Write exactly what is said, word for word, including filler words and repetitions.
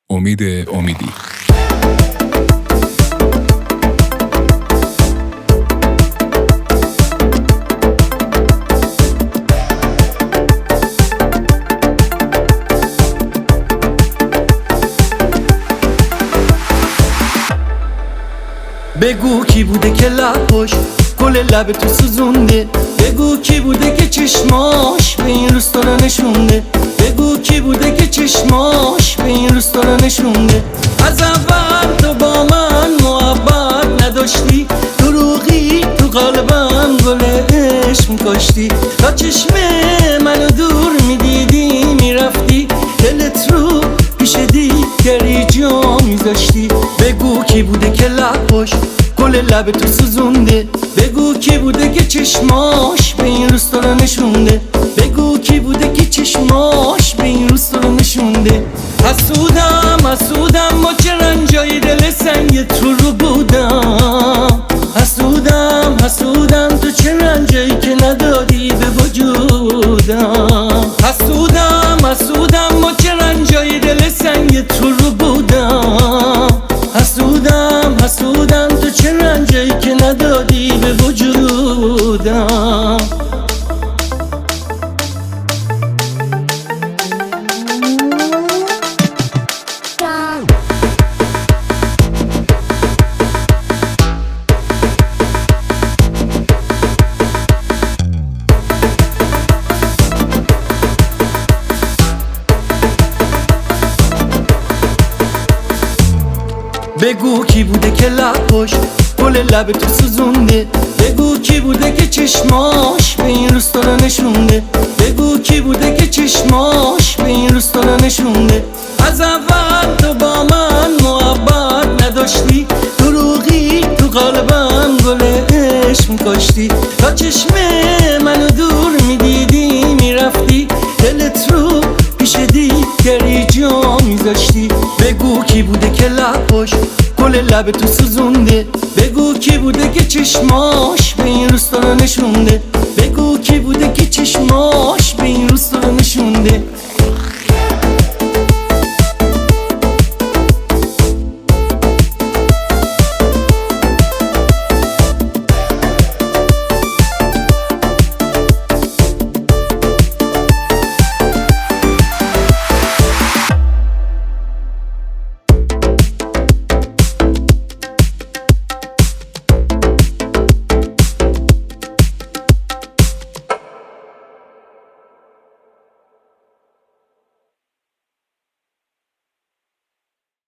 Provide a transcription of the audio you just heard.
امید امیدی. بگو کی بوده که لباش گل لب تو سوزونده، بگو کی بوده که چشماش به این روستا رو نشونده، بگو کی بوده که چشماش به این روستا رو نشونده. از اول تو با من محبت نداشتی، دروغی تو قلبم گل عشق می‌کاشتی، تا چشم منو دور میدیدی میرفتی، دلت رو پیش دیگری جا میذاشتی. بگو کی بوده که لباش گل لب تو سوزونده، بگو کی بوده که چشماش به این روستا رو نشونده، بگو کی بوده که چشماش به این روستا رو نشونده. حسودم حسودم ما چه رنجای دل سنگ تو رو بودم، حسودم حسودم تو چه رنجایی که ندادی به وجودم، حسودم حسودم ما چه رنجای دل سنگ تو رو بودم، حسودم حسودم تو چه رنجایی که ندادی به وجودم. بگو کی بوده که لباش گل لب تو سوزونده، بگو کی بوده که چشماش به این روستا رو نشونده، بگو کی بوده که چشماش به این روستا رو نشونده. از اول تو با من محبت نداشتی، دروغی تو قلبم گل عشق می‌کاشتی، تا چشم منو دور میدیدی میرفتی، دلت رو پیش دیگری جا میذاشتی. بگو کی بوده که لباش گل لب تو سوزونده، بگو کی بوده که چشماش به این روستا رو نشونده، بگو کی بوده که چشماش به این روستا رو نشونده.